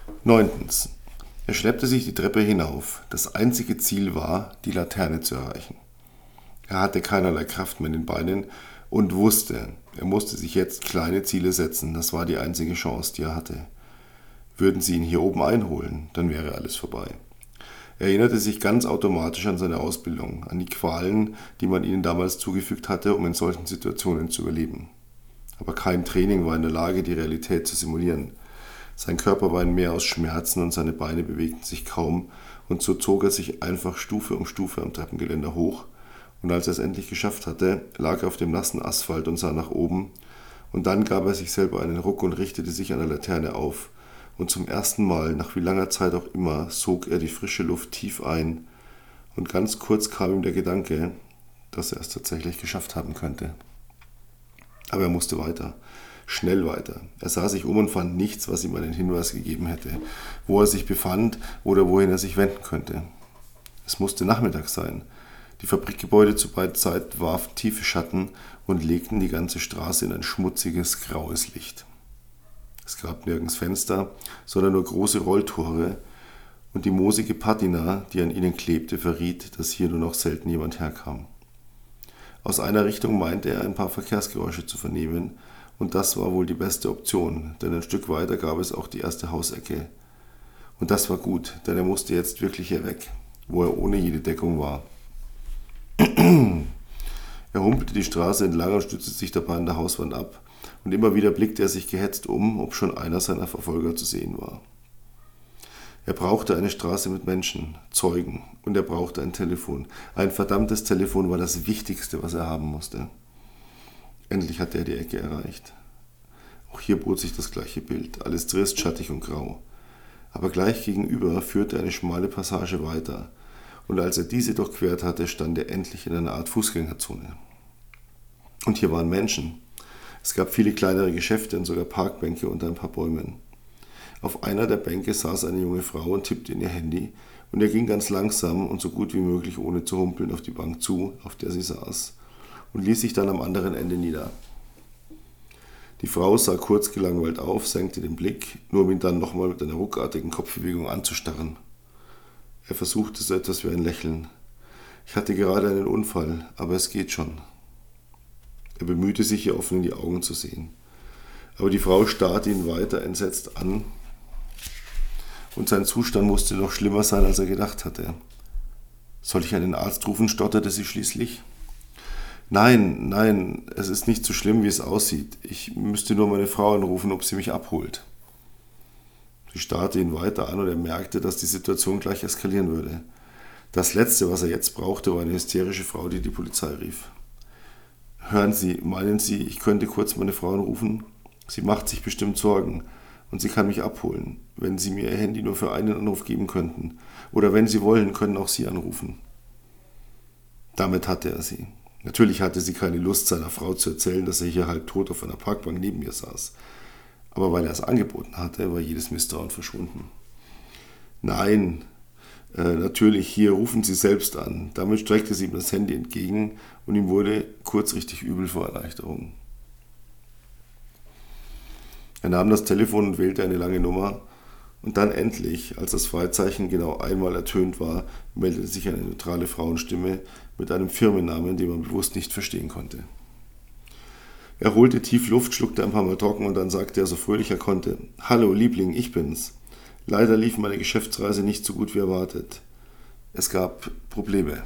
9. Er schleppte sich die Treppe hinauf. Das einzige Ziel war, die Laterne zu erreichen. Er hatte keinerlei Kraft mehr in den Beinen und wusste, er musste sich jetzt kleine Ziele setzen. Das war die einzige Chance, die er hatte. Würden sie ihn hier oben einholen, dann wäre alles vorbei. Er erinnerte sich ganz automatisch an seine Ausbildung, an die Qualen, die man ihnen damals zugefügt hatte, um in solchen Situationen zu überleben. Aber kein Training war in der Lage, die Realität zu simulieren. Sein Körper war ein Meer aus Schmerzen und seine Beine bewegten sich kaum, und so zog er sich einfach Stufe um Stufe am Treppengeländer hoch, und als er es endlich geschafft hatte, lag er auf dem nassen Asphalt und sah nach oben, und dann gab er sich selber einen Ruck und richtete sich an der Laterne auf, und zum ersten Mal, nach wie langer Zeit auch immer, sog er die frische Luft tief ein, und ganz kurz kam ihm der Gedanke, dass er es tatsächlich geschafft haben könnte. Aber er musste weiter, schnell weiter. Er sah sich um und fand nichts, was ihm einen Hinweis gegeben hätte, wo er sich befand oder wohin er sich wenden könnte. Es musste Nachmittag sein. Die Fabrikgebäude zu beiden Seiten warfen tiefe Schatten und legten die ganze Straße in ein schmutziges, graues Licht. Es gab nirgends Fenster, sondern nur große Rolltore, und die moosige Patina, die an ihnen klebte, verriet, dass hier nur noch selten jemand herkam. Aus einer Richtung meinte er, ein paar Verkehrsgeräusche zu vernehmen, und das war wohl die beste Option, denn ein Stück weiter gab es auch die erste Hausecke. Und das war gut, denn er musste jetzt wirklich hier weg, wo er ohne jede Deckung war. Er humpelte die Straße entlang und stützte sich dabei an der Hauswand ab, und immer wieder blickte er sich gehetzt um, ob schon einer seiner Verfolger zu sehen war. Er brauchte eine Straße mit Menschen, Zeugen, und er brauchte ein Telefon. Ein verdammtes Telefon war das Wichtigste, was er haben musste. Endlich hatte er die Ecke erreicht. Auch hier bot sich das gleiche Bild, alles trist, schattig und grau. Aber gleich gegenüber führte eine schmale Passage weiter, und als er diese durchquert hatte, stand er endlich in einer Art Fußgängerzone. Und hier waren Menschen. Es gab viele kleinere Geschäfte und sogar Parkbänke unter ein paar Bäumen. Auf einer der Bänke saß eine junge Frau und tippte in ihr Handy, und er ging ganz langsam und so gut wie möglich ohne zu humpeln auf die Bank zu, auf der sie saß, und ließ sich dann am anderen Ende nieder. Die Frau sah kurz gelangweilt auf, senkte den Blick, nur um ihn dann nochmal mit einer ruckartigen Kopfbewegung anzustarren. Er versuchte so etwas wie ein Lächeln. Ich hatte gerade einen Unfall, aber es geht schon. Er bemühte sich, ihr offen in die Augen zu sehen. Aber die Frau starrte ihn weiter entsetzt an, und sein Zustand musste noch schlimmer sein, als er gedacht hatte. Soll ich einen Arzt rufen, stotterte sie schließlich. Nein, es ist nicht so schlimm, wie es aussieht. Ich müsste nur meine Frau anrufen, ob sie mich abholt. Sie starrte ihn weiter an, und er merkte, dass die Situation gleich eskalieren würde. Das Letzte, was er jetzt brauchte, war eine hysterische Frau, die die Polizei rief. Hören Sie, meinen Sie, ich könnte kurz meine Frau anrufen? Sie macht sich bestimmt Sorgen, und sie kann mich abholen, wenn Sie mir Ihr Handy nur für einen Anruf geben könnten. Oder wenn Sie wollen, können auch Sie anrufen. Damit hatte er sie. Natürlich hatte sie keine Lust, seiner Frau zu erzählen, dass er hier halbtot auf einer Parkbank neben ihr saß. Aber weil er es angeboten hatte, war jedes Misstrauen verschwunden. Nein, natürlich, hier rufen Sie selbst an. Damit streckte sie ihm das Handy entgegen, und ihm wurde kurz richtig übel vor Erleichterung. Er nahm das Telefon und wählte eine lange Nummer, und dann endlich, als das Freizeichen genau einmal ertönt war, meldete sich eine neutrale Frauenstimme mit einem Firmennamen, den man bewusst nicht verstehen konnte. Er holte tief Luft, schluckte ein paar Mal trocken, und dann sagte er so fröhlich er konnte: »Hallo, Liebling, ich bin's. Leider lief meine Geschäftsreise nicht so gut wie erwartet. Es gab Probleme.«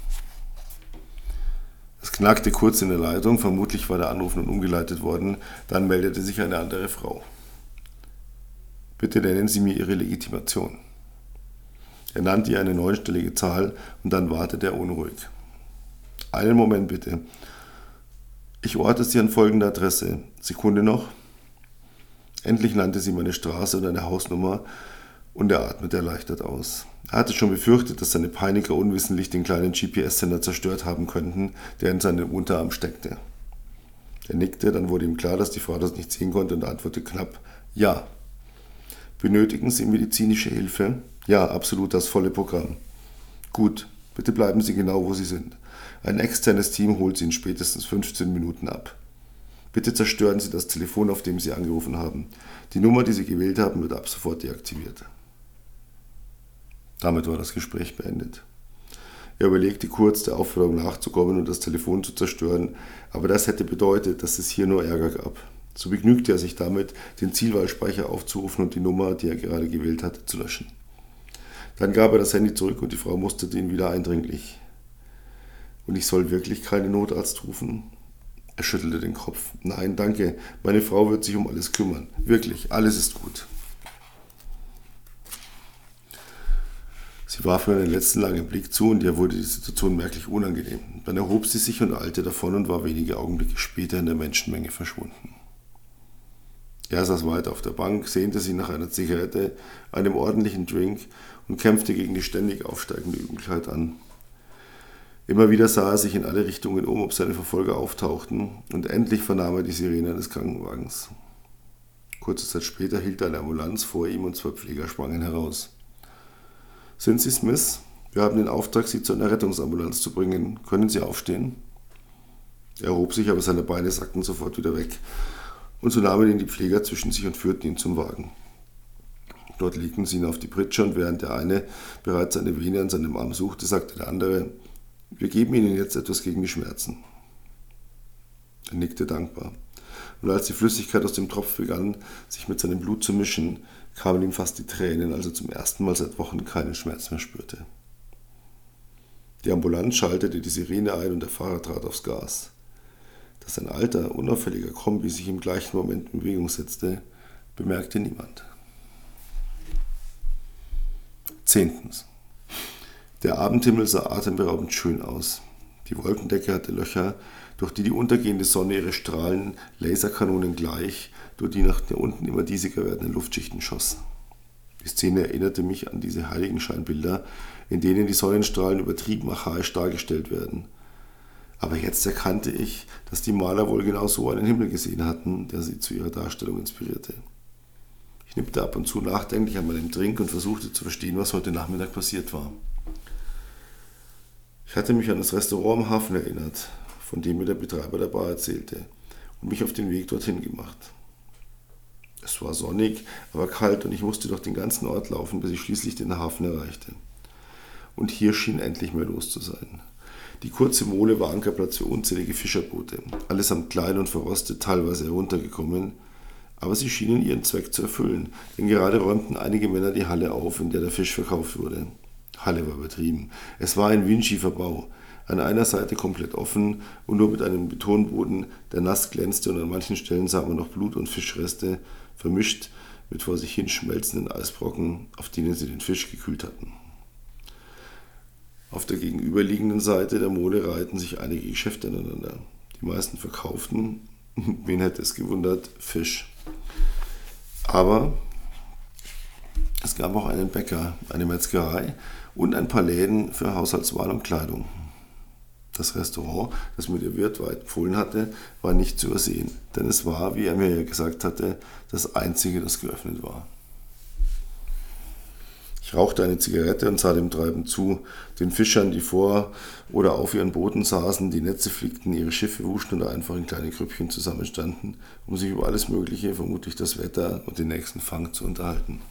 Es knackte kurz in der Leitung, vermutlich war der Anruf nun umgeleitet worden, dann meldete sich eine andere Frau. »Bitte nennen Sie mir Ihre Legitimation.« Er nannte ihr eine neunstellige Zahl, und dann wartete er unruhig. »Einen Moment bitte. Ich orte Sie an folgende Adresse. Sekunde noch.« Endlich nannte sie meine Straße und eine Hausnummer, und er atmete erleichtert aus. Er hatte schon befürchtet, dass seine Peiniger unwissentlich den kleinen GPS-Sender zerstört haben könnten, der in seinem Unterarm steckte. Er nickte, dann wurde ihm klar, dass die Frau das nicht sehen konnte, und antwortete knapp: »Ja.« »Benötigen Sie medizinische Hilfe?« »Ja, absolut, das volle Programm.« »Gut, bitte bleiben Sie genau, wo Sie sind. Ein externes Team holt Sie in spätestens 15 Minuten ab.« Bitte zerstören Sie das Telefon, auf dem Sie angerufen haben. Die Nummer, die Sie gewählt haben, wird ab sofort deaktiviert. Damit war das Gespräch beendet. Er überlegte kurz, der Aufforderung nachzukommen und das Telefon zu zerstören, aber das hätte bedeutet, dass es hier nur Ärger gab. So begnügte er sich damit, den Zielwahlspeicher aufzurufen und die Nummer, die er gerade gewählt hatte, zu löschen. Dann gab er das Handy zurück und die Frau musterte ihn wieder eindringlich. Und ich soll wirklich keinen Notarzt rufen? Er schüttelte den Kopf. Nein, danke, meine Frau wird sich um alles kümmern. Wirklich, alles ist gut. Sie warf mir einen letzten langen Blick zu und ihr wurde die Situation merklich unangenehm. Dann erhob sie sich und eilte davon und war wenige Augenblicke später in der Menschenmenge verschwunden. Er saß weiter auf der Bank, sehnte sich nach einer Zigarette, einem ordentlichen Drink und kämpfte gegen die ständig aufsteigende Übelkeit an. Immer wieder sah er sich in alle Richtungen um, ob seine Verfolger auftauchten, und endlich vernahm er die Sirene eines Krankenwagens. Kurze Zeit später hielt eine Ambulanz vor ihm und 2 Pfleger sprangen heraus. »Sind Sie Smith? Wir haben den Auftrag, Sie zu einer Rettungsambulanz zu bringen. Können Sie aufstehen?« Er erhob sich, aber seine Beine sackten sofort wieder weg. Und so nahmen ihn die Pfleger zwischen sich und führten ihn zum Wagen. Dort legten sie ihn auf die Pritsche und während der eine bereits eine Vene an seinem Arm suchte, sagte der andere, wir geben Ihnen jetzt etwas gegen die Schmerzen. Er nickte dankbar. Und als die Flüssigkeit aus dem Tropf begann, sich mit seinem Blut zu mischen, kamen ihm fast die Tränen, als er zum ersten Mal seit Wochen keinen Schmerz mehr spürte. Die Ambulanz schaltete die Sirene ein und der Fahrer trat aufs Gas. Dass ein alter, unauffälliger Kombi sich im gleichen Moment in Bewegung setzte, bemerkte niemand. 10. Der Abendhimmel sah atemberaubend schön aus. Die Wolkendecke hatte Löcher, durch die die untergehende Sonne ihre Strahlen Laserkanonen gleich durch die nach unten immer diesiger werdenden Luftschichten schoss. Die Szene erinnerte mich an diese Heiligenscheinbilder, in denen die Sonnenstrahlen übertrieben archaisch dargestellt werden. Aber jetzt erkannte ich, dass die Maler wohl genau so einen Himmel gesehen hatten, der sie zu ihrer Darstellung inspirierte. Ich nippte ab und zu nachdenklich an meinem Drink und versuchte zu verstehen, was heute Nachmittag passiert war. Ich hatte mich an das Restaurant am Hafen erinnert, von dem mir der Betreiber der Bar erzählte, und mich auf den Weg dorthin gemacht. Es war sonnig, aber kalt und ich musste durch den ganzen Ort laufen, bis ich schließlich den Hafen erreichte. Und hier schien endlich mehr los zu sein. Die kurze Mole war Ankerplatz für unzählige Fischerboote, allesamt klein und verrostet, teilweise heruntergekommen, aber sie schienen ihren Zweck zu erfüllen, denn gerade räumten einige Männer die Halle auf, in der der Fisch verkauft wurde. Halle war übertrieben. Es war ein windschiefer Bau, an einer Seite komplett offen und nur mit einem Betonboden, der nass glänzte, und an manchen Stellen sah man noch Blut und Fischreste, vermischt mit vor sich hin schmelzenden Eisbrocken, auf denen sie den Fisch gekühlt hatten. Auf der gegenüberliegenden Seite der Mole reihten sich einige Geschäfte aneinander. Die meisten verkauften, wen hätte es gewundert, Fisch. Aber es gab auch einen Bäcker, eine Metzgerei und ein paar Läden für Haushaltswaren und Kleidung. Das Restaurant, das mir der Wirt empfohlen hatte, war nicht zu übersehen, denn es war, wie er mir ja gesagt hatte, das einzige, das geöffnet war. Ich rauchte eine Zigarette und sah dem Treiben zu, den Fischern, die vor oder auf ihren Booten saßen, die Netze flickten, ihre Schiffe wuschen oder einfach in kleine Grüppchen zusammenstanden, um sich über alles Mögliche, vermutlich das Wetter und den nächsten Fang zu unterhalten.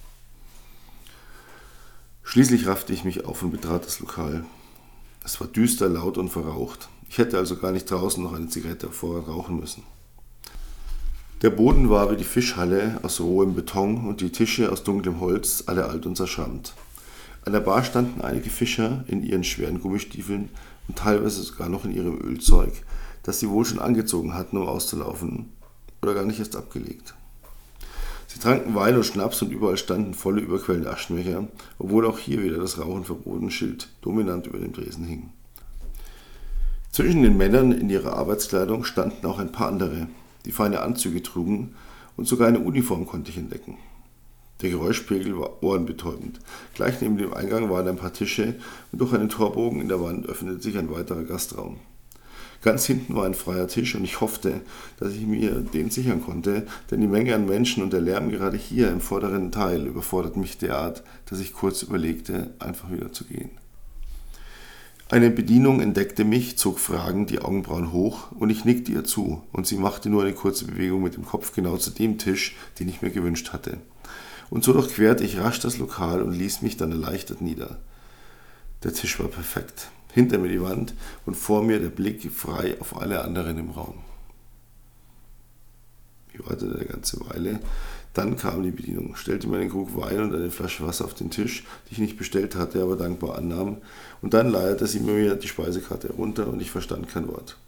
Schließlich raffte ich mich auf und betrat das Lokal. Es war düster, laut und verraucht. Ich hätte also gar nicht draußen noch eine Zigarette auf Vorrat rauchen müssen. Der Boden war wie die Fischhalle aus rohem Beton und die Tische aus dunklem Holz, alle alt und zerschrammt. An der Bar standen einige Fischer in ihren schweren Gummistiefeln und teilweise sogar noch in ihrem Ölzeug, das sie wohl schon angezogen hatten, um auszulaufen, oder gar nicht erst abgelegt. Sie tranken Wein und Schnaps und überall standen volle überquellende Aschenbecher, obwohl auch hier wieder das Rauchen verboten Schild dominant über dem Tresen hing. Zwischen den Männern in ihrer Arbeitskleidung standen auch ein paar andere, die feine Anzüge trugen, und sogar eine Uniform konnte ich entdecken. Der Geräuschpegel war ohrenbetäubend. Gleich neben dem Eingang waren ein paar Tische und durch einen Torbogen in der Wand öffnete sich ein weiterer Gastraum. Ganz hinten war ein freier Tisch und ich hoffte, dass ich mir den sichern konnte, denn die Menge an Menschen und der Lärm gerade hier im vorderen Teil überfordert mich derart, dass ich kurz überlegte, einfach wieder zu gehen. Eine Bedienung entdeckte mich, zog fragend die Augenbrauen hoch und ich nickte ihr zu und sie machte nur eine kurze Bewegung mit dem Kopf genau zu dem Tisch, den ich mir gewünscht hatte. Und so durchquerte ich rasch das Lokal und ließ mich dann erleichtert nieder. Der Tisch war perfekt, hinter mir die Wand und vor mir der Blick frei auf alle anderen im Raum. Ich wartete eine ganze Weile. Dann kam die Bedienung, stellte mir einen Krug Wein und eine Flasche Wasser auf den Tisch, die ich nicht bestellt hatte, aber dankbar annahm. Und dann leierte sie mir die Speisekarte herunter und ich verstand kein Wort.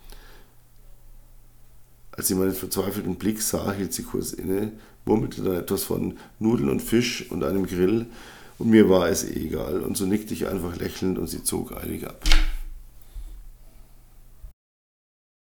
Als sie meinen verzweifelten Blick sah, hielt sie kurz inne, murmelte dann etwas von Nudeln und Fisch und einem Grill und mir war es egal und so nickte ich einfach lächelnd und sie zog eilig ab.